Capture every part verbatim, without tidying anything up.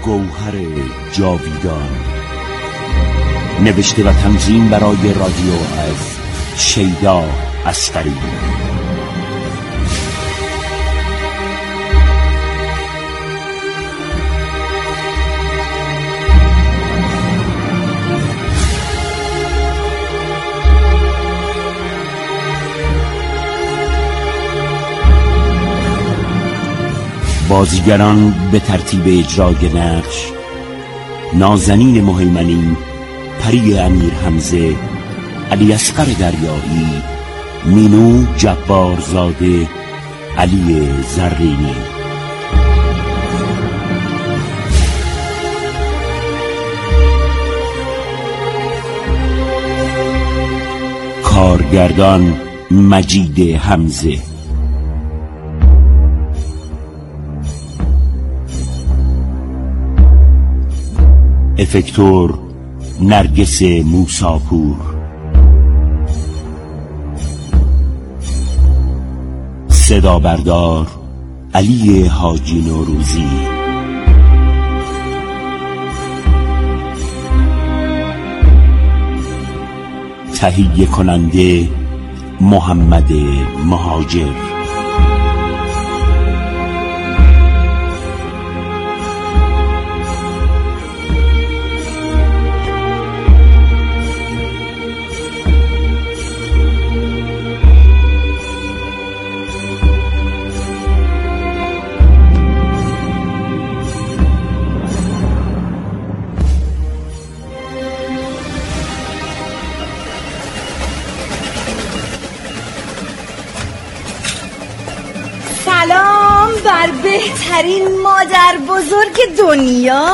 گوهر جاویدان. نوشته و تنظیم برای رادیو از شیدا اصغری. بازیگران به ترتیب اجرای نقش: نازنین مهیمنی، پری امیر حمزه، علی اصغر دریایی، مینو جبارزاده، علی زرینی. کارگردان مجید حمزه. افکتور نرگس موساپور. صدا بردار علی حاجی نوروزی. تهیه کننده محمد مهاجر. سلام بر بهترین مادر بزرگ دنیا.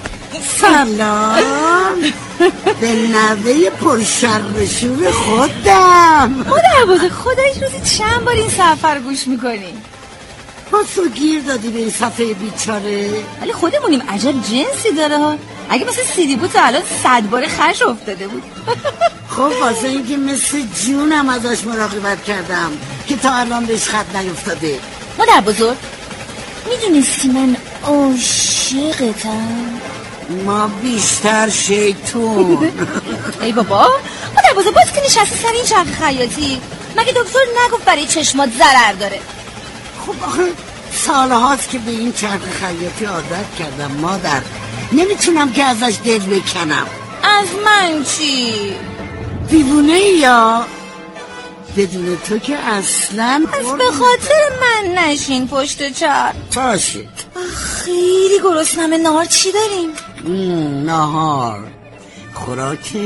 سلام به نوه پرشرشور خودم. مادر بزرگ خدایش روزی چند بار این سفر گوش میکنی؟ پاسو گیر دادی به این صفحه بیچاره. ولی خودمونیم عجب جنسی داره ها. اگه مثل سیدی بود تا الان صد بار خرش افتاده بود. خب واسه اینکه مثل جونم ازش مراقبت کردم که تا الان بهش خط نیفتاده. مادر بزرگ میدونستی من عاشقتم؟ ما بیشتر شیطون. ای بابا مادر بزرگ باز که نشستی سر این چرخ خیاطی، مگه دکتر نگفت برای چشمات ضرر داره؟ خب آخه سالهاست که به این چرخ خیاطی عادت کردم مادر، نمیتونم که ازش دل بکنم. از من چی؟ دیوونه یا بدون تو که اصلا از به خاطر من نشین پشت چرخ. باشه. خیلی گرسنمه. نهار چی داریم؟ نهار خوراک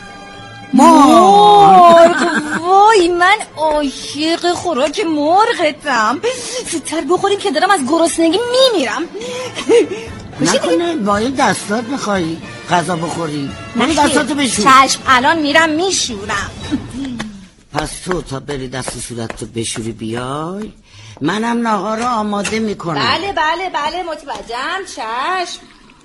مرغ. وای من عاشق خوراک مرغتم. زودتر بخوریم که دارم از گرسنگی میمیرم. نکنه باید دستات میخوایی غذا بخوری؟ من دستاتو بشور. چشم الان میرم میشورم. پس تو تا بری دست صورتتو بشوری بیای، منم ناهار رو آماده میکنم. بله بله بله متوجهم. چشم.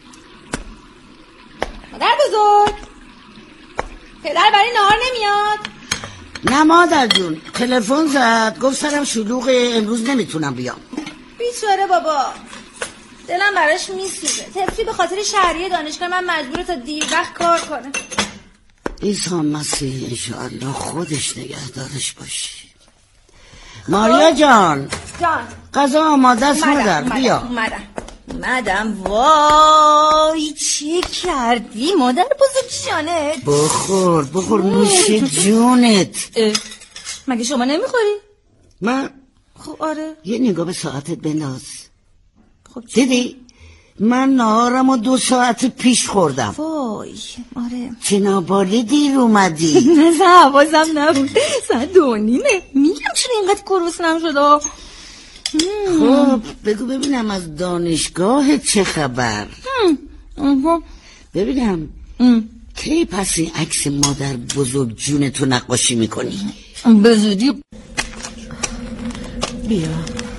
مادر بزرگ پدر برای نهار نمیاد؟ نه مادر جون، تلفن زد گفت سرم شلوغه امروز نمیتونم بیام. بیچاره بابا، دلم براش میسوزه. طفلی به خاطر شهریه دانشگاه من مجبوره تا دیر وقت کار کنه. عیسی مسیح انشاءالله خودش نگهدارش باشه. ماریا جان جان غذا آماده است مادر. بیا. اومدم اومدم. وای چی کردی مادر بزرگ جانت؟ بخور بخور نوش جونت. مگه شما نمیخوری؟ من خب آره. یه نگاه به ساعتت بنداز. خب دیدی من نهارمو دو ساعت پیش خوردم. وای آره. چه نابالی دیر اومدی. نه حواسم نبود. ساعت دو نیمه. میگم چرا اینقدر گرسنم شده. خب بگو ببینم از دانشگاه چه خبر. ببینم کی پس این عکس مادر بزرگ جونتو نقاشی میکنی؟ به زودی. بیا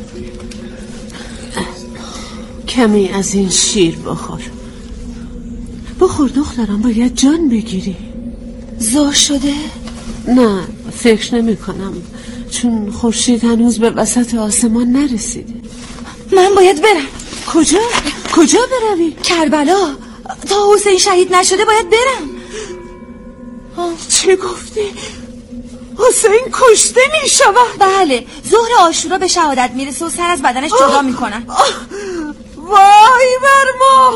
کمی از این شیر بخور. بخور دخترم، باید جان بگیری. زور شده؟ نه فکر نمی کنم، چون خورشید هنوز به وسط آسمان نرسیده. من باید برم. کجا؟ کجا بروی؟ کربلا. تا حسین شهید نشده باید برم. آه. چه گفتی؟ حسین کشته می شود؟ بله، ظهر عاشورا به شهادت میرسه و سر از بدنش جدا میکنن. وای بر ما،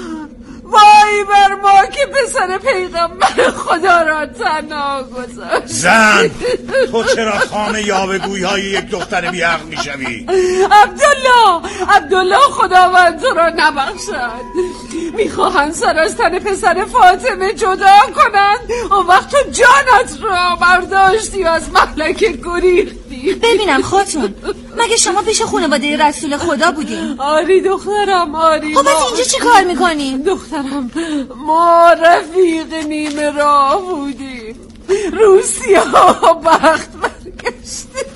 وای بر ما که پسر پیغمبر خدا را تنها گذاشت. زن، تو چرا خام یاوه‌گویی های یک دختر بی‌عقل میشوی؟ عبدالله، عبدالله خداوند تو را نبخشد. میخواهند سر از تن پسر فاطمه جدا کنند. اون وقت تو جانت را برداشتی از مهلک گریختی. ببینم خاتون، مگه شما پیش خانواده رسول خدا بودین؟ آری دخترم، آری. خب از اینجا چی کار میکنیم؟ دخترم، ما رفیق نیمه راه بودیم. روسیا بخت برگشته.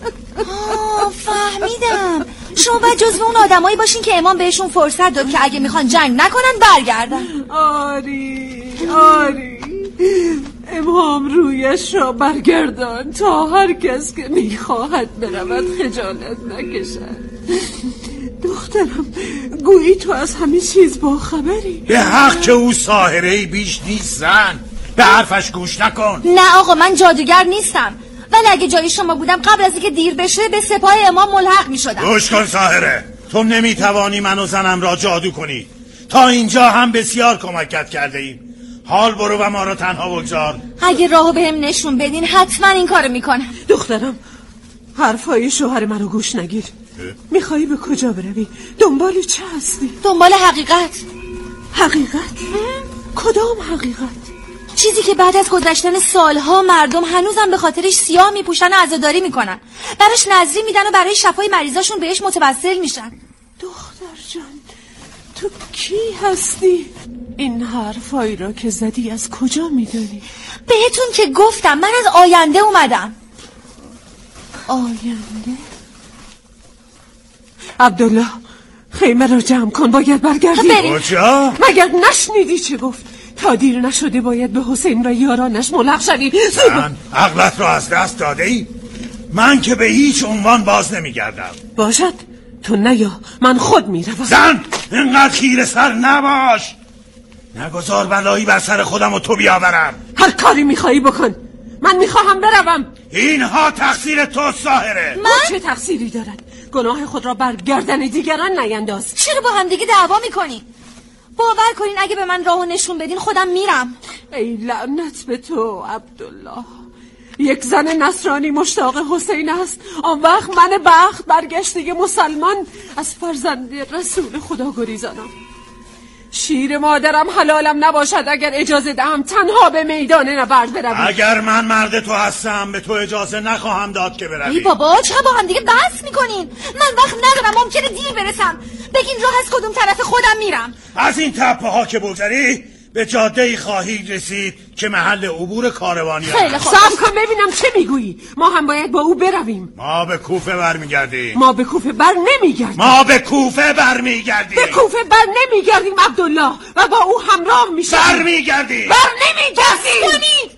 آه فهمیدم. شما باید جزو اون آدمایی باشین که امام بهشون فرصت داد که اگه میخوان جنگ نکنن برگردن. آری آری، امام رویش را برگردان تا هر کس که میخواهد برود خجالت نکشد. دخترم، گویی تو از همه چیز با خبری. به حق که او ساحره‌ای بیش نیست زن. به حرفش گوش نکن. نه آقا، من جادوگر نیستم، ولی اگه جای شما بودم قبل از اینکه دیر بشه به سپاه امام ملحق میشدم. گوش کن ساحره، تو نمیتوانی من و زنم را جادو کنی. تا اینجا هم بسیار کمکت کرده ایم. حال برو و ما را تنها بگذار. اگه راهو بهم نشون بدین حتما این کارو میکنم. دخترم، حرفای شوهر منو گوش نگیر. میخوایی به کجا بروی؟ دنبال چه هستی؟ دنبال حقیقت. حقیقت؟ کدام حقیقت؟ چیزی که بعد از گذشتن سالها مردم هنوزم به خاطرش سیاه میپوشن و عزاداری میکنن، براش نذری میدن و برای شفای مریضاشون بهش متوسل میشن. دختر جان، تو کی هستی؟ این حرفایی را که زدی از کجا میدونی؟ بهتون که گفتم من از آینده اومدم. آینده؟ عبدالله، خیمه را جمع کن، باید برگردی. کجا؟ مگر نشنیدی چه گفت؟ تا دیر نشده باید به حسین و یارانش ملحق شدی. زن، عقلت را از دست داده ای؟ من که به هیچ عنوان باز نمیگردم. باشد، تو نیا، من خود میروم. زن، اینقدر خیره سر نباش. نگذار بلایی بر سر خودم و تو بیاورم. هر کاری میخوایی بکن، من میخواهم بروم. اینها تقصیر تو ساحره. من چه تقصیری دارد؟ گناه خود را بر گردن دیگران نینداز. چرا با هم دیگه دعوا میکنی؟ باور کنین اگه به من راهو نشون بدین خودم میرم. ای لعنت به تو عبدالله. یک زن نصرانی مشتاق حسین است، آن وقت من بخت برگشته مسلمان از فرزند رسول خدا گریزانم. شیر مادرم حلالم نباشد اگر اجازه دهم تنها به میدان نبرد بروی. اگر من مرد تو هستم به تو اجازه نخواهم داد که بروی. ای بابا، چرا با هم دیگه بحث میکنین؟ من وقت ندارم، ممکنه دیر برسم. بگین راه از کدوم طرف خودم میرم. از این تپه ها که بگذری به جاده‌ای خواهید رسید که محل عبور کاروانی است. خیلی خوب. صبر کن ببینم چه میگویی. ما هم باید با او برویم. ما به کوفه برمیگردیم. ما به کوفه بر نمیگردیم. ما به کوفه برمیگردیم. به کوفه بر نمیگردیم عبدالله، و با او همراه میشیم. برمیگردیم. بر نمیگردیم. کنید.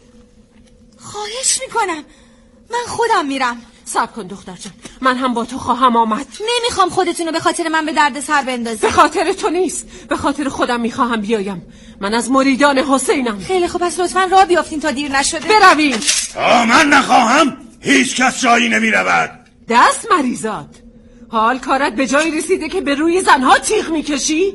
خواهش میکنم، من خودم میرم. صبر کن دختر جان، من هم با تو خواهم آمد. نمیخوام خودتونو به خاطر من به درد سر بندازید. به خاطر تو نیست، به خاطر خودم میخواهم بیایم. من از مریدان حسینم. خیلی خوب، پس لطفاً راه بیافتین تا دیر نشده. برویم. تا من نخواهم هیچ کس جایی نمی رود. دست مریضات، حال کارت به جایی رسیده که به روی زنها تیغ میکشی؟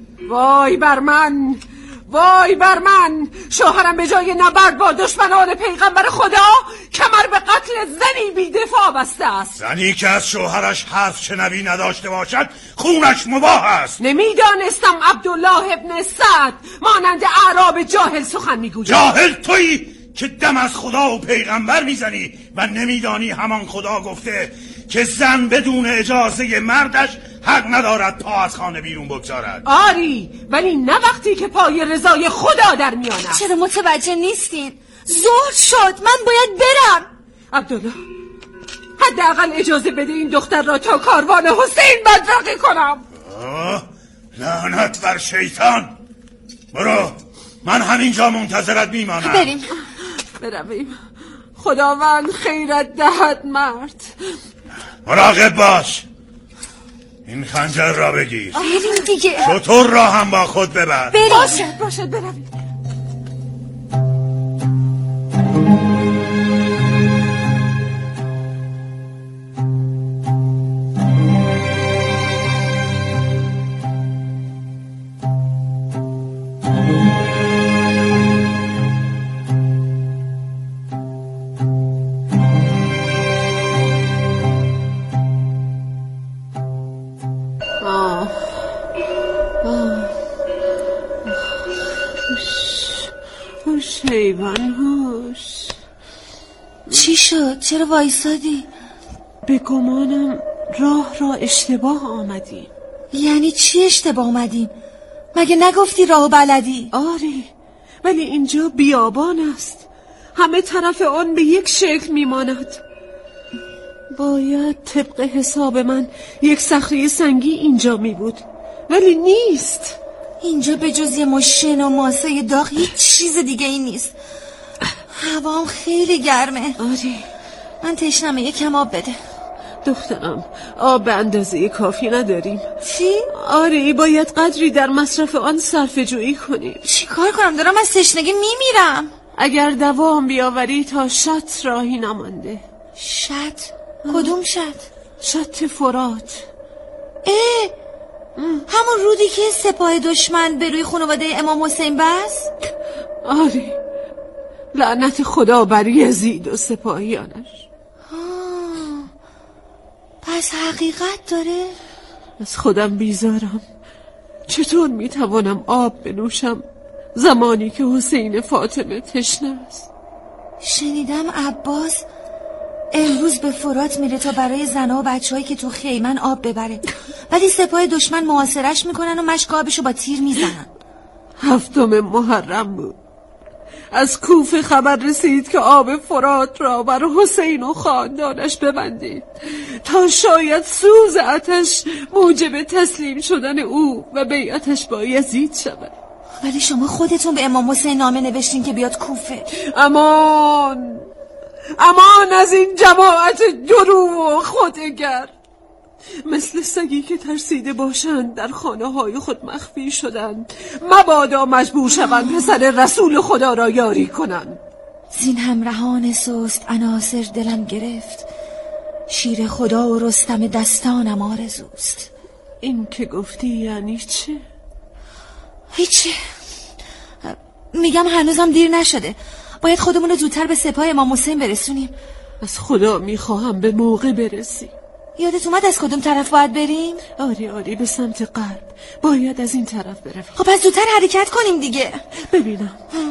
وای بر من، وای بر من. شوهرم به جای نبرد با دشمنان پیغمبر خدا کمر به قتل زنی بی دفاع بسته است. زنی که از شوهرش حرف شنوی نداشته باشد خونش مباح است. نمیدانستم عبدالله ابن سعد مانند اعراب جاهل سخن میگوید. جاهل تویی که دم از خدا و پیغمبر میزنی و نمیدانی همان خدا گفته که زن بدون اجازه مردش حق ندارد پا از خانه بیرون بگذارد. آری، ولی نه وقتی که پای رضای خدا در میان است. چرا متوجه نیستین؟ ظهر شد، من باید برم. عبدالله، حداقل اجازه بده این دختر را تا کاروان حسین بدرقه کنم. آه، لعنت بر شیطان. برو، من همینجا منتظرت میمانم. بریم. برویم. خداوند خیرت دهد مرد. مراقب باش. این خنجر را بگیر. بریم دیگه. شطور را هم با خود ببر. بریم. باشد باشد بروید. حیوان هوش. چی شد؟ چرا وایسادی؟ به گمانم راه را اشتباه آمدیم. یعنی چی اشتباه آمدیم؟ مگه نگفتی راهو بلدی؟ آره، ولی اینجا بیابان است. همه طرف آن به یک شکل میماند. باید طبق حساب من یک صخره سنگی اینجا می بود، ولی نیست. اینجا به جز یه ماشین و ماسه داغ هیچ چیز دیگه ای نیست. هوام خیلی گرمه. آره، من تشنمه، یکم آب بده. دخترم، آب به اندازه کافی نداریم. چی؟ آره، باید قدری در مصرف آن صرفه جویی کنیم. چی کار کنم؟ دارم از تشنگی میمیرم. اگر دوام بیاوری تا شط راهی نمانده. شط؟ کدوم شط؟ شط فرات. اه، همون رودی که سپاه دشمن به روی خانواده امام حسین بس؟ آره، لعنت خدا بر یزید و سپاهیانش. پس حقیقت داره؟ از خودم بیزارم. چطور میتوانم آب بنوشم زمانی که حسین فاطمه تشنه است؟ شنیدم عباس امروز به فرات میره تا برای زنها و بچه‌هایی که تو خیمن آب ببره، ولی سپاه دشمن محاصرش میکنن و مشک آبشو با تیر میزنن. هفتم محرم بود. از کوفه خبر رسید که آب فرات را بر حسین و خاندانش ببندید تا شاید سوز آتش موجب تسلیم شدن او و بیعتش با یزید شود. ولی شما خودتون به امام حسین نامه نوشتین که بیاد کوفه. امان امان از این جماعت دروغ و خودگر، مثل سگی که ترسیده باشند در خانه های خود مخفی شدند، مبادا مجبور شوند پسر رسول خدا را یاری کنند. زین همراهان سست عناصر دلم گرفت، شیر خدا و رستم دستانم آرزوست. این که گفتی یعنی چه؟ هیچی، میگم هنوزم دیر نشده، باید خودمون رو زودتر به سپاه امام حسین برسونیم. از خدا میخواهم به موقع برسی. یادت اومد از کدوم طرف باید بریم؟ آره آره، به سمت غرب. باید از این طرف برویم. خب پس زودتر حرکت کنیم دیگه. ببینم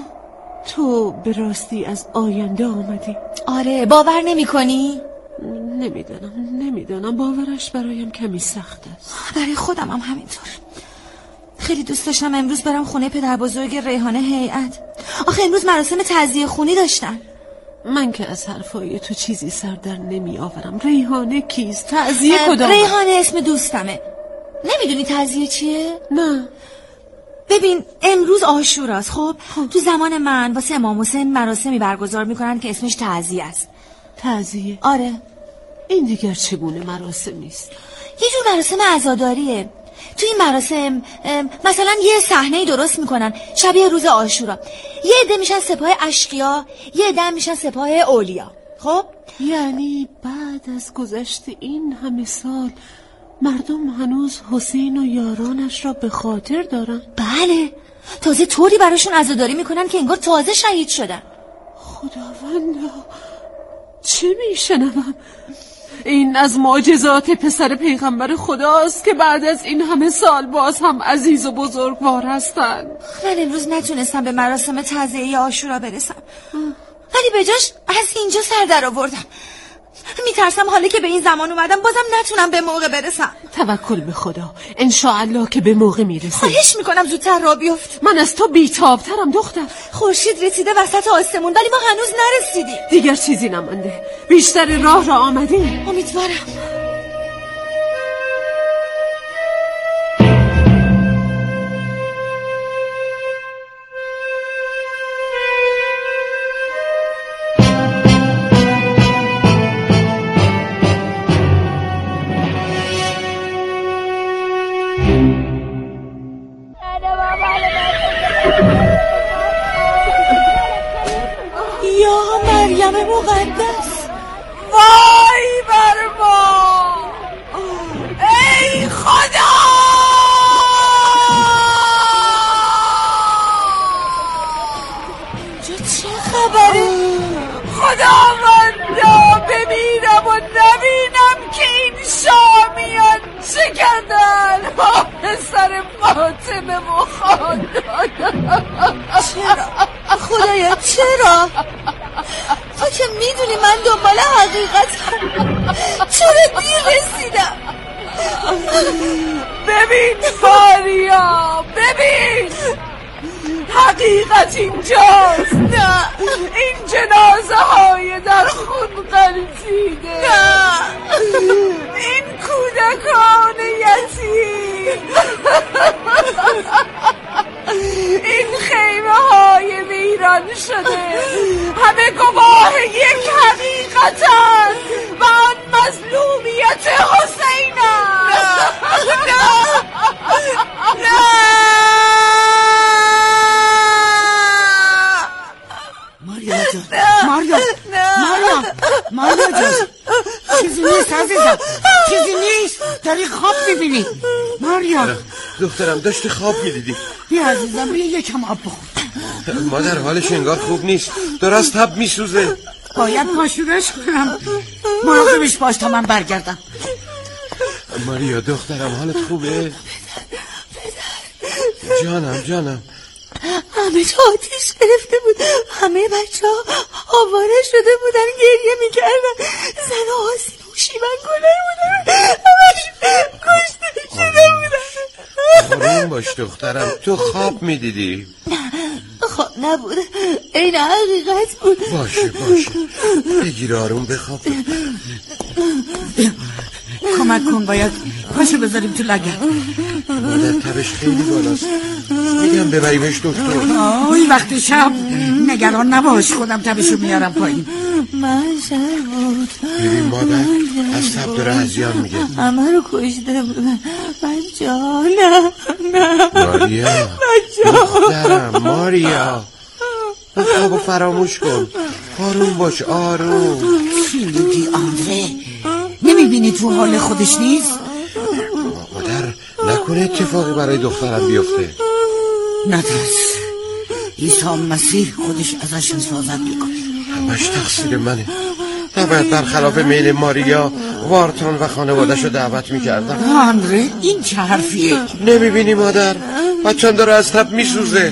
تو به راستی از آینده آمدی؟ آره، باور نمی کنی؟ نمیدانم نمیدانم باورش برایم کمی سخت است. برای خودم هم همینطور. خیلی دوست داشتم امروز برم خونه پدر بزرگ ریحانه هیئت. آخه امروز مراسم تعزیه خونی داشتن. من که از حرفای تو چیزی سر در نمی آورم. ریحانه کیست؟ تعزیه کدام؟ ریحانه اسم دوستمه. نمیدونی تعزیه چیه؟ نه. ببین امروز عاشوراست. خب تو زمان من واسه امام حسین مراسمی برگزار میکنن که اسمش تعزیه است. تعزیه؟ آره. این دیگر چگونه مراسمی است؟ یه جور مراسم عزاداریه. تو این مراسم مثلا یه صحنه درست میکنن شبیه روز عاشورا. یه عده میشن سپاه اشقیا، یه عده میشن سپاه اولیا. خب یعنی بعد از گذشت این همه سال مردم هنوز حسین و یارانش را به خاطر دارن؟ بله، تازه طوری براشون عزاداری میکنن که انگار تازه شهید شدن. خداوندا، چه میشنوم؟ این از معجزات پسر پیغمبر خداست که بعد از این همه سال باز هم عزیز و بزرگوار هستن. من امروز نتونستم به مراسم تعزیه عاشورا برسم، ولی به جاش از اینجا سر در آوردم. میترسم حالا که به این زمان اومدم بازم نتونم به موقع برسم. توکل به خدا، انشاءالله که به موقع میرسیم. خواهش میکنم زودتر راه بیفت. من از تو بیتابترم دختر. خورشید رسیده وسط آسمون ولی ما هنوز نرسیدیم. دیگر چیزی نمانده، بیشتر راه را آمدیم. امیدوارم. یا مریم مقدس، وای بر ما، ای خدا! اینجا چه خبره؟ خداوندا ببینم و نبینم که این شامیان چه کردن با پسر فاطمه مخاندان. چرا؟ خدایا چرا؟ تو که میدونی من دنبال حقیقتم، چرا دیر رسیدم؟ ببین ماریا، ببین حقیقت اینجاست. نه، این جنازه های در خون غلطیده. نه، این کودکان یتیم، این خیمه های ویران شده همه گواه یک حقیقتن و آن مظلومیت حسینم. نه نه ماریا جان، ماریا ماریا ماریا جان، چیزی نیست عزیزم، چیزی نیست، داری خواب میبینی. ماریا دخترم داشتی خواب میدیدی. بیا عزیزم، بیا یکم آب بخور. مادر حالش انگار خوب نیست، داره از تب میسوزه. باید پاشورش کنم، مراقبش باش تا من برگردم. ماریا دخترم حالت خوبه؟ جانم جانم. همه جا آتیش گرفته بود، همه بچه ها آواره شده بودن، گریه میکردن، زن و آسی پوشیبن کنن بودن، همش کشته شده بودن. آروم باش دخترم، تو خواب میدیدی؟ خواب نبود، این حقیقت بود. باشه باشه، بگیر آروم بخواب. کمک کن، باید پاشو بذاریم تو لگن. مادر تبش خیلی بالاست، میگم ببریمش دکتر. آی وقت شب نگران نباش، خودم تبشو میارم پایین. من شر بود. ببین مادر از تب داره هزیان میگه. همه رو کشته بودن. بچه ها نه نه ماریا دخترم، ماریا خوابو فراموش کن، آروم باش آروم. چی میگی آندره؟ نمیبینی تو حال خودش نیست؟ مادر نکنه اتفاقی برای دخترم بیفته. نترس، عیسی مسیح خودش ازش حفاظت میکنه. همش تقصیر منه، نباید برخلاف میل ماریا وارتان و خانوادش رو دعوت میکردم. آندره این چه حرفیه؟ نمیبینی مادر بچم داره از تب میسوزه.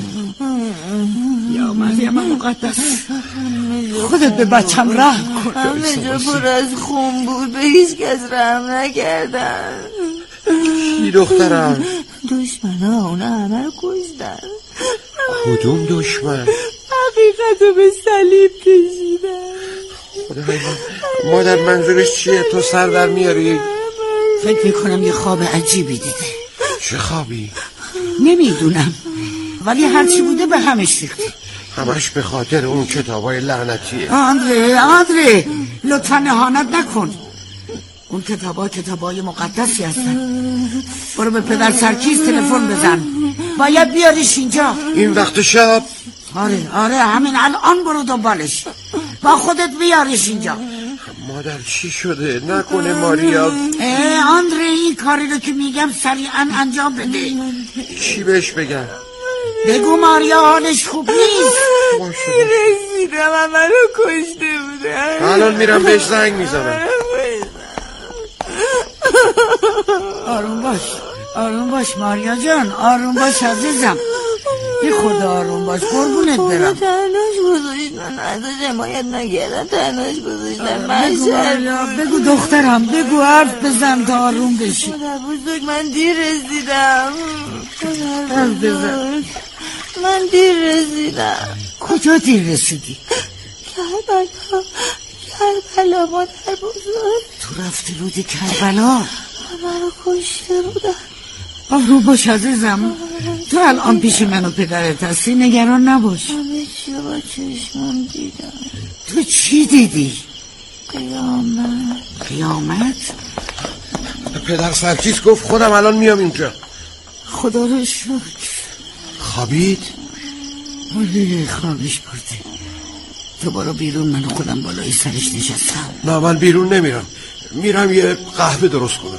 یا مریم مقدس، خودت به بچم رحم کن. همه جا پر از خون بود، به هیچ کس رحم نکردن. چی دخترم؟ دشمن ها اونا همه رو کشتن. کدوم دشمن؟ حقیقت رو به صلیب کشیدن. خدای من، مادر منظورش چیه؟ تو سر در میاری؟ فکر میکنم یه خواب عجیبی دیده. چه خوابی؟ نمیدونم، ولی هرچی بوده به همش ریخته. همش به خاطر اون کتابای لعنتیه. آندره آندره لطفا اهانت نکن، اون کتابا کتابای مقدسی هستن. برو به پدر سرکیز تلفن بزن، باید بیاریش اینجا. این وقت شب؟ آره آره همین الان برو دنبالش، با خودت بیاریش اینجا. مادر چی شده؟ نکنه ماریا. اه آندره این کاری رو که میگم سریعا انجام بده. چی بهش بگم؟ بگو ماریا حالش خوب نیست. رسیدم همه رو کشته بودن. الان میرم بهش زنگ میزنم. آروم باش آروم باش ماریا جان، آروم باش عزیزم، بی خدا آروم باش، قربونت برم. تنهاش گذاشتن، ازش حمایت نکردن، تنهاش گذاشتن. بگو ماریا، بگو دخترم، بگو حرف بزن تا آروم بشی. مادر بزرگ من دیر رسیدم. حرف بزن. من دیر رسیدم. کجا دیر رسیدی؟ کربلا کربلا مادر بزرگ. تو رفته بودی کربلا؟ همه رو کشته بودن. آروم باش عزیزم، تو الان پیش من و پدرت هستی، نگران نباش. همه چی با چشمم دیدم. تو چی دیدی؟ قیامت. قیامت؟ پدر سرکیز گفت خودم الان میام اینجا. خدا رو شکر. خوابید؟ آره خوابش برده. تو برو بیرون، من خودم بالای سرش نشستم. نه من بیرون نمیرم، میرم یه قهوه درست کنم.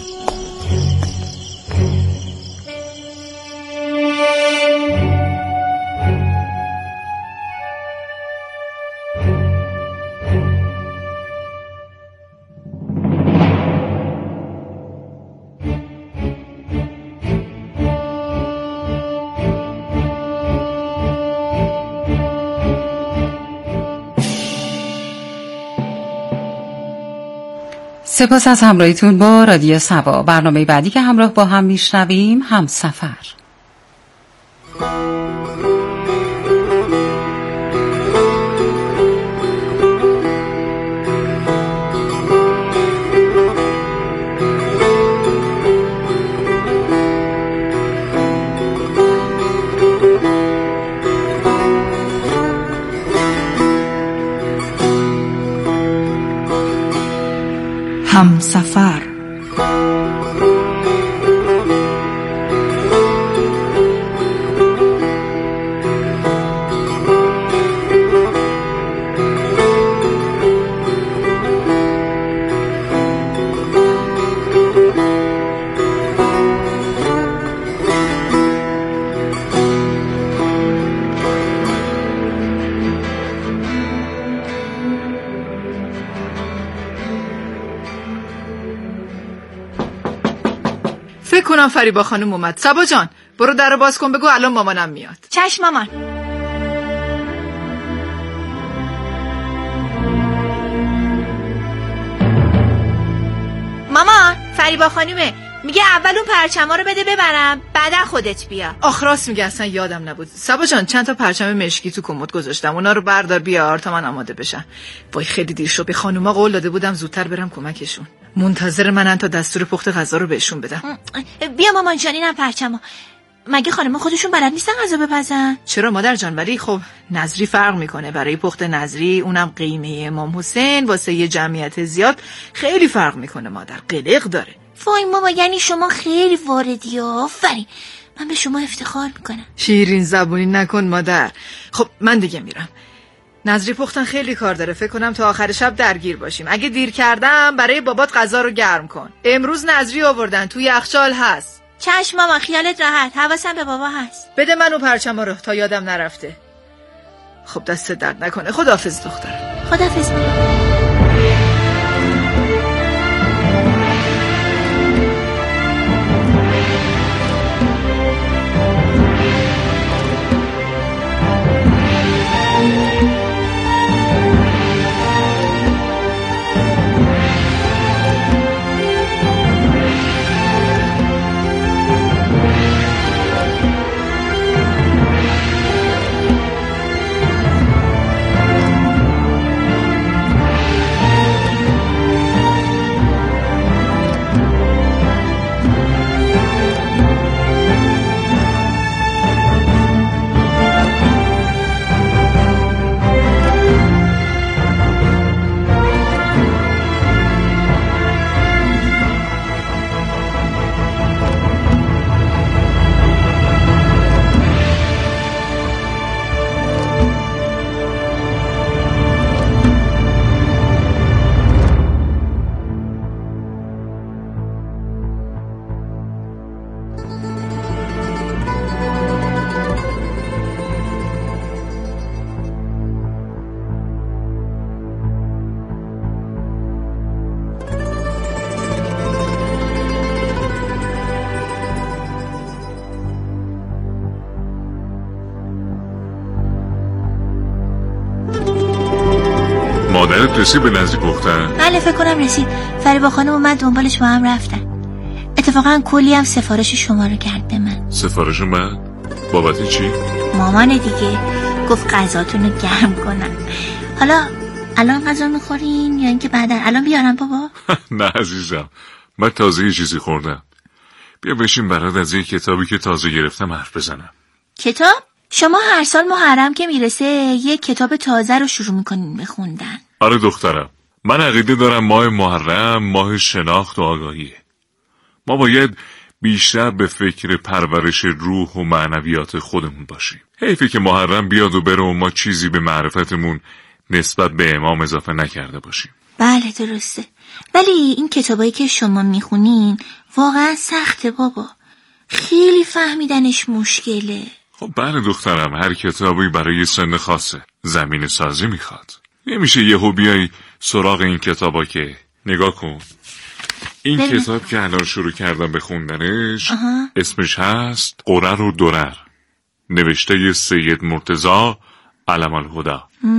سپاس از همراهیتون با رادیو سبا. برنامه بعدی که همراه با هم میشنویم همسفر. همسفر. فکر کنم فریبا خانم اومد. سبا جان برو در رو باز کن، بگو الان مامانم میاد. چشم مامان. مامان فریبا خانومه، میگه اول اون پرچما رو بده ببرم بعدا خودت بیا. آخ راست میگه، اصلا یادم نبود. سبا جان چند تا پرچم مشکی تو کمد گذاشتم، اونا رو بردار بیار تا من آماده بشم. وای خیلی دیر شد، به خانوما قول داده بودم زودتر برم کمکشون. منتظر منن تا دستور پخت غذا رو بهشون بدم. بیا مامان جان اینم پرچما. مگه خانم‌ها خودشون بلد نیستن غذا بپزن؟ چرا مادر جان؟ ولی خب نظری فرق میکنه. برای پخت نظری اونم قیمه امام حسین واسه یه جمعیت زیاد خیلی فرق میکنه مادر، قلق داره. وای ماما یعنی شما خیلی واردی. آفرین، من به شما افتخار میکنم. شیرین زبونی نکن مادر. خب من دیگه میرم. نظری پختن خیلی کار داره، فکر کنم تا آخر شب درگیر باشیم. اگه دیر کردم برای بابات غذا رو گرم کن. امروز نظری آوردن توی یخچال هست. چشم ماما، خیالت راحت، حواسم به بابا هست. بده منو پرچما رو تا یادم نرفته. خب دست درد نکنه. خداحافظ دخترم. خداحافظ. مادرت رسید به نزدیک پختن؟ بله فکر کنم رسید. فریبا خانم اومد دنبالش با هم رفتن. اتفاقا کلی هم سفارش شما رو کرد به من. سفارش من؟ بابت چی؟ مامان دیگه گفت غذاتون رو گرم کنن. حالا الان غذا میخورین یا اینکه بعدا؟ الان بیارم بابا؟ نه عزیزم، من تازه یه چیزی خوردم. بیا بشین برات از یه کتابی که تازه گرفتم حرف بزنم. کتاب؟ شما هر سال محرم که میرسه یه کتاب تازه رو شروع میکنین بخوندن. آره دخترم، من عقیده دارم ماه محرم ماه شناخت و آگاهیه. ما باید بیشتر به فکر پرورش روح و معنویات خودمون باشیم. حیفه که محرم بیاد و بره و ما چیزی به معرفتمون نسبت به امام اضافه نکرده باشیم. بله درسته، ولی این کتابایی که شما میخونین واقعا سخته بابا، خیلی فهمیدنش مشکله. خب بله دخترم، هر کتابی برای سن خاصه، زمین سازی میخواد. نمیشه یهو بیای سراغ این کتابا که نگاه کن. این بله. کتاب که الان شروع کردم به خوندنش آها. اسمش هست قرر و درر، نوشته سید مرتضی علم الهدی.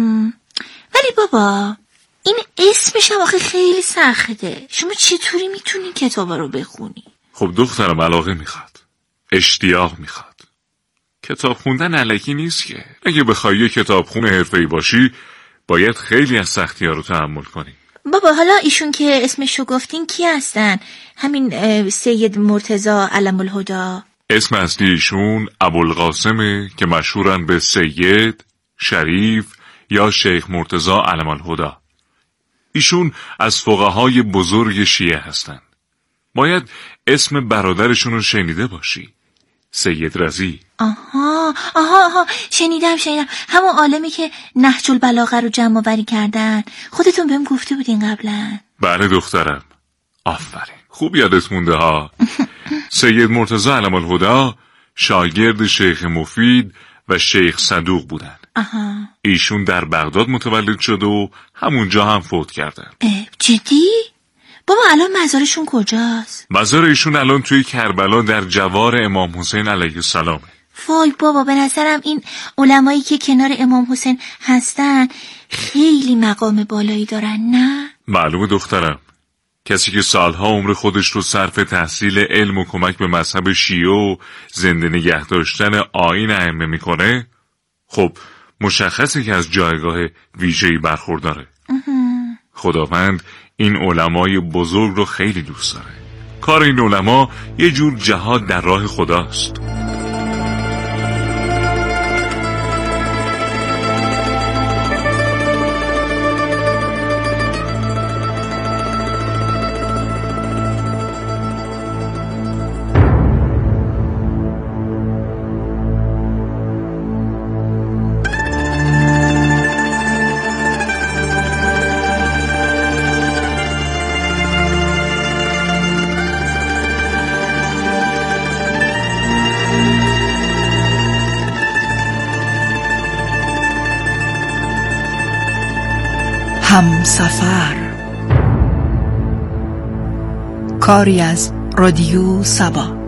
ولی بابا این اسمش هم آخه خیلی سخته، شما چطوری میتونی کتابا رو بخونی؟ خب دخترم علاقه میخواد، اشتیاق میخواد. کتاب خوندن الکی نیست که. اگه بخوای یه کتابخون حرفه‌ای باشی باید خیلی از سختی‌ها رو تحمل کنی. بابا حالا ایشون که اسمشو گفتین کی هستن؟ همین سید مرتضی علم الهدی؟ اسم اصلی ایشون ابوالقاسمه که مشهورن به سید، شریف یا شیخ مرتضی علم الهدی. ایشون از فقهای بزرگ شیعه هستن. باید اسم برادرشون رو شنیده باشی، سید رضی. آها آها آها شنیدم شنیدم همون عالمی که نهج البلاغه رو جمع آوری کردن، خودتون بهم گفته بودین قبلا. بله دخترم، آفرین، خوب یادت مونده ها. سید مرتضی علم الهدی شاگرد شیخ مفید و شیخ صدوق بودن. آها. ایشون در بغداد متولد شد و همونجا هم فوت کردن. جدی؟ بابا الان مزارشون کجاست؟ مزار ایشون الان توی کربلا در جوار امام حسین علیه السلامه. وای بابا، به نظرم این علمایی که کنار امام حسین هستن خیلی مقام بالایی دارن، نه؟ معلومه دخترم، کسی که سالها عمر خودش رو صرف تحصیل علم و کمک به مذهب شیعه و زنده نگه داشتن آیین ائمه میکنه، خب مشخصه که از جایگاه ویژه‌ای برخورداره. خداوند این علمای بزرگ رو خیلی دوست داره. کار این علما یه جور جهاد در راه خداست. همسفر، کاری از رادیو سبا.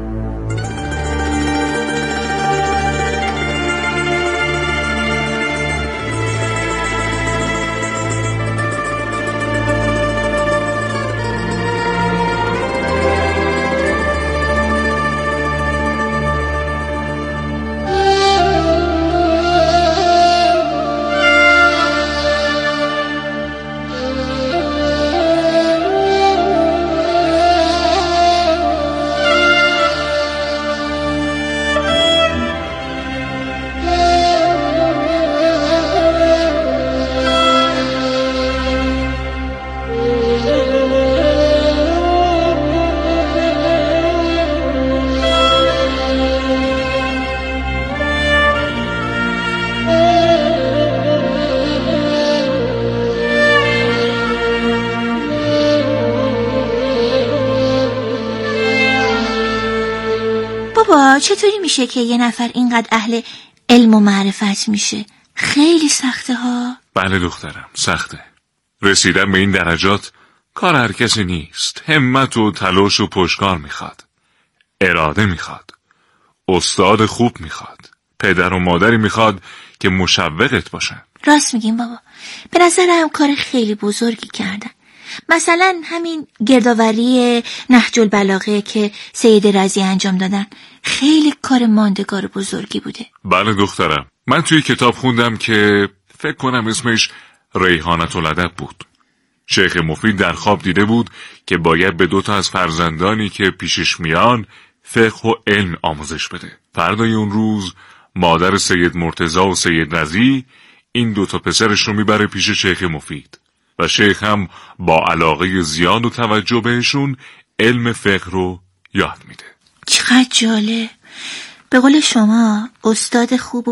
بابا چطوری میشه که یه نفر اینقدر اهل علم و معرفت میشه؟ خیلی سخته ها. بله دخترم، سخته. رسیدن به این درجات کار هر کسی نیست. همت و تلاش و پشتکار میخواد، اراده میخواد، استاد خوب میخواد، پدر و مادری میخواد که مشوقت باشن. راست میگیم بابا، به نظرم کار خیلی بزرگی کردن. مثلا همین گردآوری نهج البلاغه که سید رضی انجام دادن خیلی کار ماندگار بزرگی بوده. بله دخترم، من توی کتاب خوندم که فکر کنم اسمش ریحانة الادب بود. شیخ مفید در خواب دیده بود که باید به دوتا از فرزندانی که پیشش میان فقه و علم آموزش بده. فردای اون روز مادر سید مرتضی و سید رضی این دوتا پسرش رو میبره پیش شیخ مفید و شیخ هم با علاقه زیاد و توجه بهشون علم فقه رو یاد میده. چقدر جالب. به قول شما استاد خوب